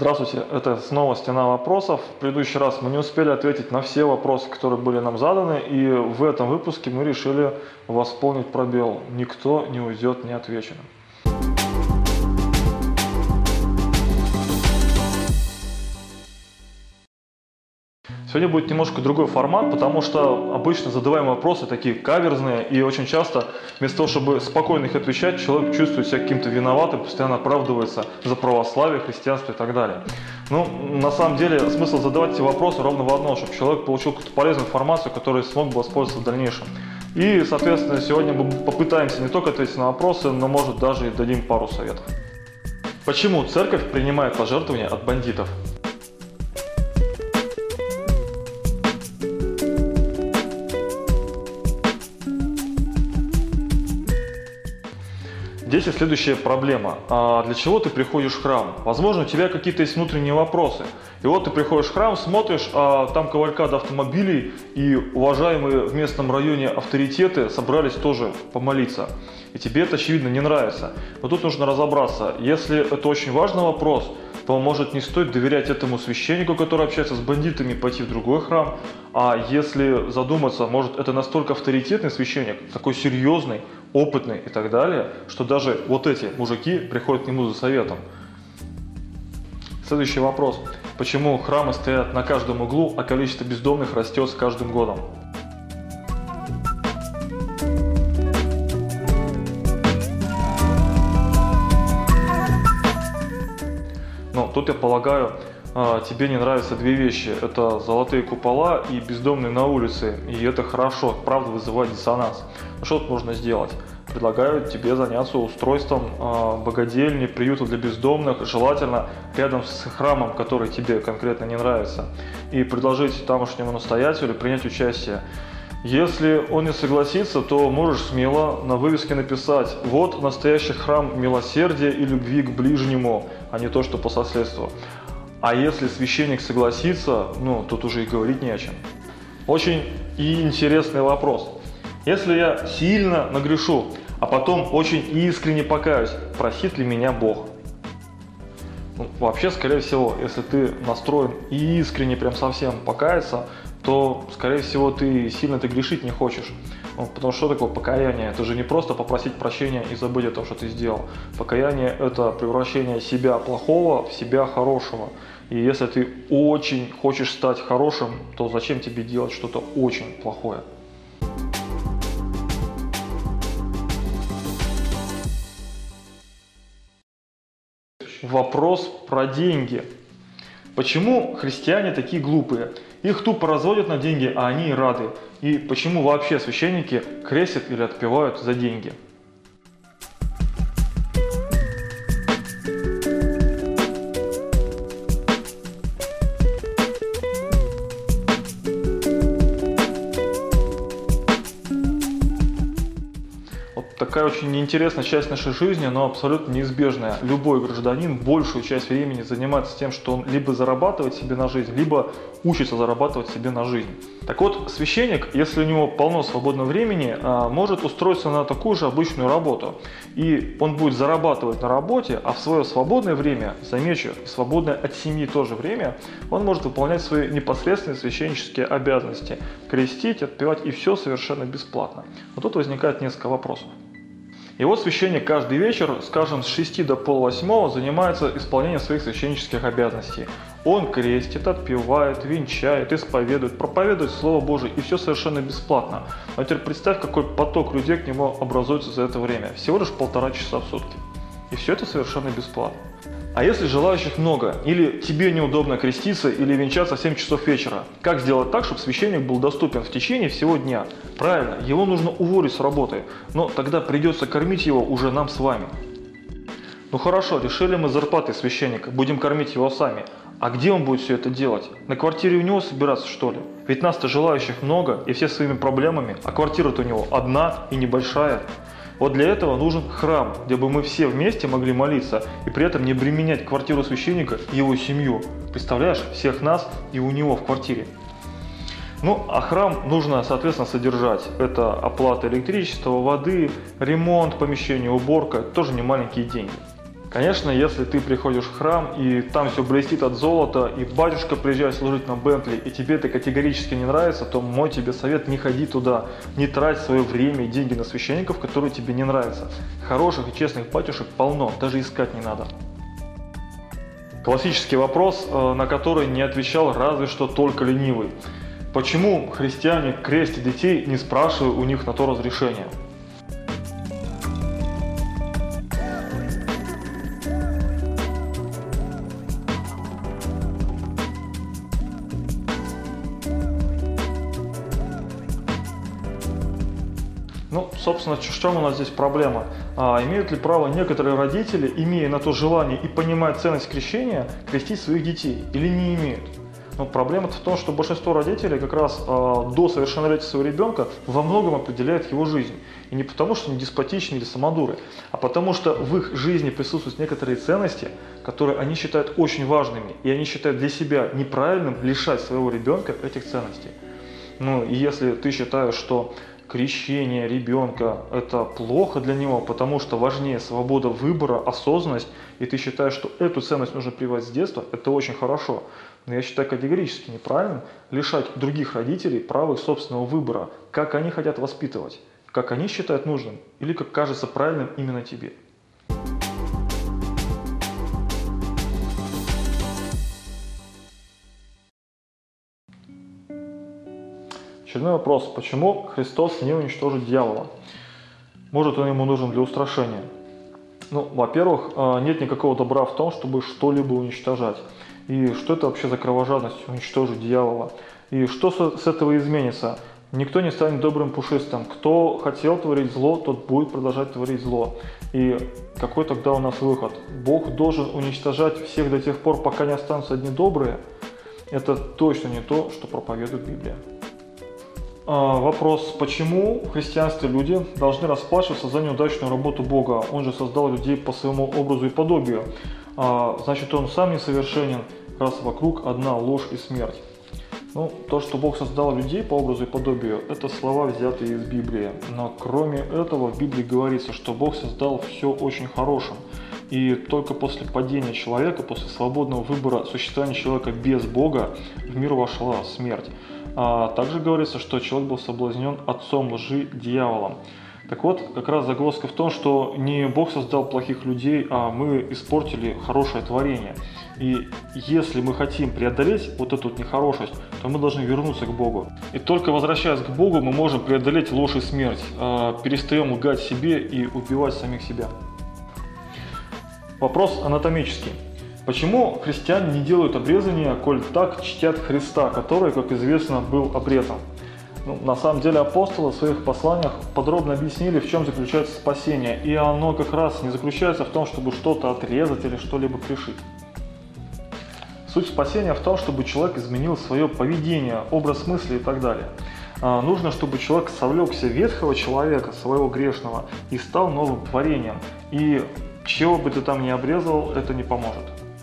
Здравствуйте, это снова «Стена вопросов». В предыдущий раз мы не успели ответить на все вопросы, которые были нам заданы, и в этом выпуске мы решили восполнить пробел. Никто не уйдет неотвеченным. Сегодня будет немножко другой формат, потому что обычно задаваемые вопросы такие каверзные, и очень часто вместо того, чтобы спокойно их отвечать, человек чувствует себя каким-то виноватым, постоянно оправдывается за православие, христианство и так далее. Ну, на самом деле, смысл задавать эти вопросы ровно в одно, чтобы человек получил какую-то полезную информацию, которой смог бы воспользоваться в дальнейшем. И, соответственно, сегодня мы попытаемся не только ответить на вопросы, но, может, даже и дадим пару советов. Почему церковь принимает пожертвования от бандитов? Здесь есть следующая проблема. Для чего ты приходишь в храм? Возможно, у тебя какие-то есть внутренние вопросы. И вот ты приходишь в храм, смотришь, а там кавалькада автомобилей, и уважаемые в местном районе авторитеты собрались тоже помолиться. И тебе это, очевидно, не нравится. Но тут нужно разобраться. Если это очень важный вопрос, то, может, не стоит доверять этому священнику, который общается с бандитами, пойти в другой храм. А если задуматься, может, это настолько авторитетный священник, такой серьезный, опытный и так далее, что даже вот эти мужики приходят к нему за советом. Следующий вопрос. Почему храмы стоят на каждом углу, а количество бездомных растет с каждым годом? Но тут, я полагаю, тебе не нравятся две вещи. Это золотые купола и бездомные на улице. И это хорошо, правда, вызывает диссонанс. Что тут можно сделать? Предлагаю тебе заняться устройством богадельни, приюта для бездомных, желательно рядом с храмом, который тебе конкретно не нравится, и предложить тамошнему настоятелю принять участие. Если он не согласится, то можешь смело на вывеске написать: «Вот настоящий храм милосердия и любви к ближнему», а не то, что по соседству. А если священник согласится, ну, тут уже и говорить не о чем. Очень интересный вопрос. Если я сильно нагрешу, а потом очень искренне покаюсь, простит ли меня Бог? Ну, вообще, скорее всего, если ты настроен и искренне прям совсем покаяться, то, скорее всего, ты сильно грешить не хочешь. Ну, потому что такое покаяние? Это же не просто попросить прощения и забыть о том, что ты сделал. Покаяние – это превращение себя плохого в себя хорошего. И если ты очень хочешь стать хорошим, то зачем тебе делать что-то очень плохое? Вопрос про деньги. Почему христиане такие глупые? Их тупо разводят на деньги, а они и рады. И почему вообще священники крестят или отпевают за деньги? Такая очень неинтересная часть нашей жизни, но абсолютно неизбежная. Любой гражданин большую часть времени занимается тем, что он либо зарабатывает себе на жизнь, либо учится зарабатывать себе на жизнь. Так вот, священник, если у него полно свободного времени, может устроиться на такую же обычную работу. И он будет зарабатывать на работе, а в свое свободное время, замечу, свободное от семьи тоже время, он может выполнять свои непосредственные священнические обязанности. Крестить, отпевать, и все совершенно бесплатно. Но тут возникает несколько вопросов. И вот священник каждый вечер, скажем, с 6 до полвосьмого занимается исполнением своих священнических обязанностей. Он крестит, отпевает, венчает, исповедует, проповедует Слово Божие, и все совершенно бесплатно. Но теперь представь, какой поток людей к нему образуется за это время. Всего лишь 1,5 часа в сутки. И все это совершенно бесплатно. А если желающих много, или тебе неудобно креститься или венчаться в 7 часов вечера, как сделать так, чтобы священник был доступен в течение всего дня? Правильно, его нужно уволить с работы, но тогда придется кормить его уже нам с вами. Ну хорошо, решили мы зарплаты священника, будем кормить его сами. А где он будет все это делать? На квартире у него собираться, что ли? Ведь нас-то желающих много, и все своими проблемами, а квартира-то у него одна и небольшая. Вот для этого нужен храм, где бы мы все вместе могли молиться и при этом не обременять квартиру священника и его семью. Представляешь, всех нас и у него в квартире. Ну, а храм нужно, соответственно, содержать. Это оплата электричества, воды, ремонт помещения, уборка. Это тоже не маленькие деньги. Конечно, если ты приходишь в храм, и там все блестит от золота, и батюшка приезжает служить на Бентли, и тебе это категорически не нравится, то мой тебе совет: не ходи туда, не трать свое время и деньги на священников, которые тебе не нравятся. Хороших и честных батюшек полно, даже искать не надо. Классический вопрос, на который не отвечал разве что только ленивый. Почему христиане крестят детей, не спрашивая у них на то разрешения? Ну, собственно, в чем у нас здесь проблема? Имеют ли право некоторые родители, имея на то желание и понимая ценность крещения, крестить своих детей или не имеют? Но проблема в том, что большинство родителей как раз до совершеннолетия своего ребенка во многом определяют его жизнь. И не потому, что они деспотичны или самодуры, а потому что в их жизни присутствуют некоторые ценности, которые они считают очень важными. И они считают для себя неправильным лишать своего ребенка этих ценностей. Ну, и если ты считаешь, что крещение ребенка – это плохо для него, потому что важнее свобода выбора, осознанность, и ты считаешь, что эту ценность нужно прививать с детства, это очень хорошо. Но я считаю категорически неправильным лишать других родителей права их собственного выбора, как они хотят воспитывать, как они считают нужным или как кажется правильным именно тебе. Очередной вопрос. Почему Христос не уничтожит дьявола? Может, он ему нужен для устрашения? Ну, во-первых, нет никакого добра в том, чтобы что-либо уничтожать. И что это вообще за кровожадность уничтожить дьявола? И что с этого изменится? Никто не станет добрым пушистым. Кто хотел творить зло, тот будет продолжать творить зло. И какой тогда у нас выход? Бог должен уничтожать всех до тех пор, пока не останутся одни добрые? Это точно не то, что проповедует Библия. Вопрос, почему в христианстве люди должны расплачиваться за неудачную работу Бога? Он же создал людей по своему образу и подобию. Значит, он сам несовершенен, раз вокруг одна ложь и смерть. Ну, то, что Бог создал людей по образу и подобию, это слова, взятые из Библии. Но кроме этого в Библии говорится, что Бог создал все очень хорошим. И только после падения человека, после свободного выбора существования человека без Бога, в мир вошла смерть. Также говорится, что человек был соблазнен отцом лжи, дьяволом. Так вот, как раз загвоздка в том, что не Бог создал плохих людей, а мы испортили хорошее творение. И если мы хотим преодолеть вот эту вот нехорошесть, то мы должны вернуться к Богу. И только возвращаясь к Богу, мы можем преодолеть ложь и смерть, перестаем лгать себе и убивать самих себя. Вопрос анатомический. Почему христиане не делают обрезания, коль так чтят Христа, который, как известно, был обрезан? Ну, на самом деле апостолы в своих посланиях подробно объяснили, в чем заключается спасение. И оно как раз не заключается в том, чтобы что-то отрезать или что-либо пришить. Суть спасения в том, чтобы человек изменил свое поведение, образ мысли и так далее. Нужно, чтобы человек совлекся ветхого человека, своего грешного, и стал новым творением. И чего бы ты там ни обрезал, это не поможет.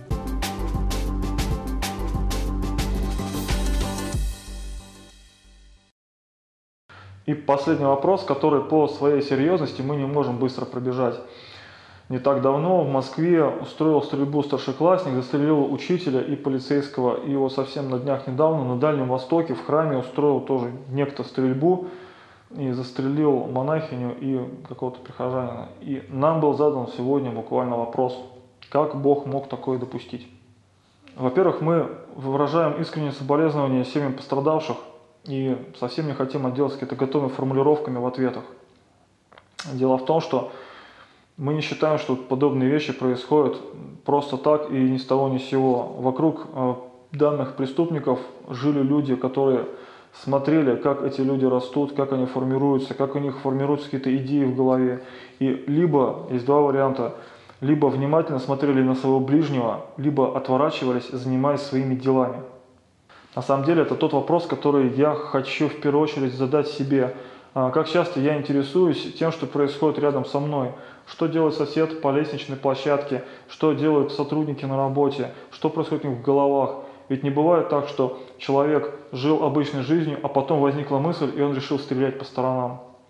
И последний вопрос, который по своей серьезности мы не можем быстро пробежать. Не так давно в Москве устроил стрельбу старшеклассник, застрелил учителя и полицейского. И вот совсем на днях недавно на Дальнем Востоке в храме устроил тоже некто стрельбу и застрелил монахиню и какого-то прихожанина. И нам был задан сегодня буквально вопрос, как Бог мог такое допустить. Во-первых, мы выражаем искреннее соболезнование семьям пострадавших и совсем не хотим отделаться какими-то готовыми формулировками в ответах. Дело в том, что мы не считаем, что подобные вещи происходят просто так и ни с того ни с сего. Вокруг данных преступников жили люди, которые смотрели, как эти люди растут, как они формируются, как у них формируются какие-то идеи в голове. И либо, есть два варианта, либо внимательно смотрели на своего ближнего, либо отворачивались, занимаясь своими делами. На самом деле это тот вопрос, который я хочу в первую очередь задать себе. Как часто я интересуюсь тем, что происходит рядом со мной. Что делает сосед по лестничной площадке, что делают сотрудники на работе, что происходит у них в головах. Ведь не бывает так, что человек жил обычной жизнью, а потом возникла мысль, и он решил стрелять по сторонам.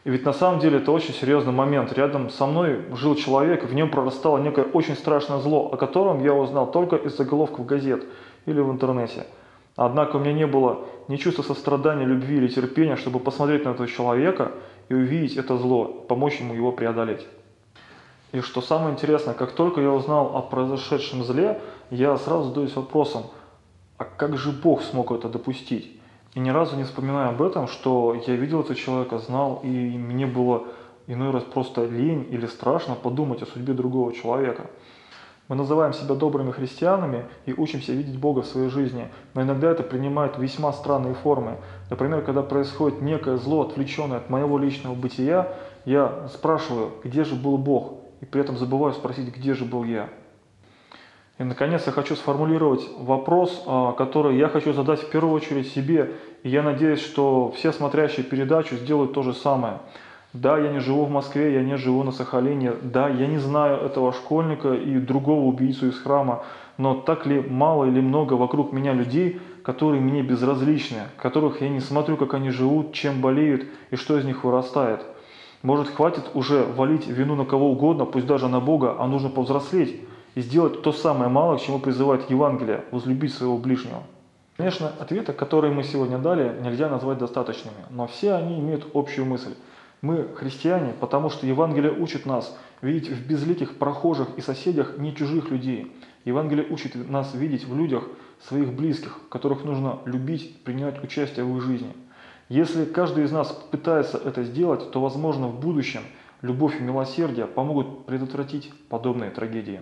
И ведь на самом деле это очень серьезный момент. Рядом со мной жил человек, в нем прорастало некое очень страшное зло, о котором я узнал только из заголовков газет или в интернете. Однако у меня не было ни чувства сострадания, любви или терпения, чтобы посмотреть на этого человека и увидеть это зло, помочь ему его преодолеть. И что самое интересное, как только я узнал о произошедшем зле, я сразу задаюсь вопросом, а как же Бог смог это допустить? И ни разу не вспоминаю об этом, что я видел этого человека, знал, и мне было иной раз просто лень или страшно подумать о судьбе другого человека. Мы называем себя добрыми христианами и учимся видеть Бога в своей жизни, но иногда это принимает весьма странные формы. Например, когда происходит некое зло, отвлеченное от моего личного бытия, я спрашиваю, где же был Бог, и при этом забываю спросить, где же был я. И, наконец, я хочу сформулировать вопрос, который я хочу задать в первую очередь себе, и я надеюсь, что все смотрящие передачу сделают то же самое. Да, я не живу в Москве, я не живу на Сахалине, да, я не знаю этого школьника и другого убийцу из храма, но так ли мало или много вокруг меня людей, которые мне безразличны, которых я не смотрю, как они живут, чем болеют и что из них вырастает. Может, хватит уже валить вину на кого угодно, пусть даже на Бога, а нужно повзрослеть и сделать то самое малое, к чему призывает Евангелие – возлюбить своего ближнего. Конечно, ответы, которые мы сегодня дали, нельзя назвать достаточными, но все они имеют общую мысль. Мы христиане, потому что Евангелие учит нас видеть в безликих прохожих и соседях не чужих людей. Евангелие учит нас видеть в людях своих близких, которых нужно любить, принимать участие в их жизни. Если каждый из нас пытается это сделать, то, возможно, в будущем любовь и милосердие помогут предотвратить подобные трагедии.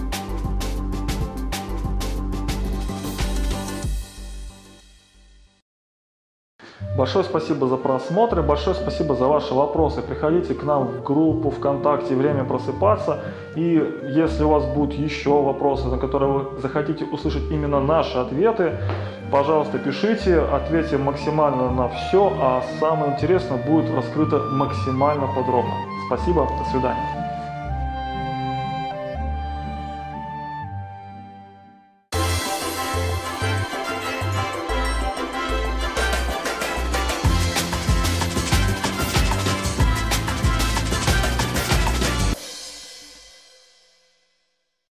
Большое спасибо за просмотр, большое спасибо за ваши вопросы. Приходите к нам в группу ВКонтакте «Время просыпаться». И если у вас будут еще вопросы, на которые вы захотите услышать именно наши ответы, пожалуйста, пишите, ответим максимально на все, а самое интересное будет раскрыто максимально подробно. Спасибо, до свидания.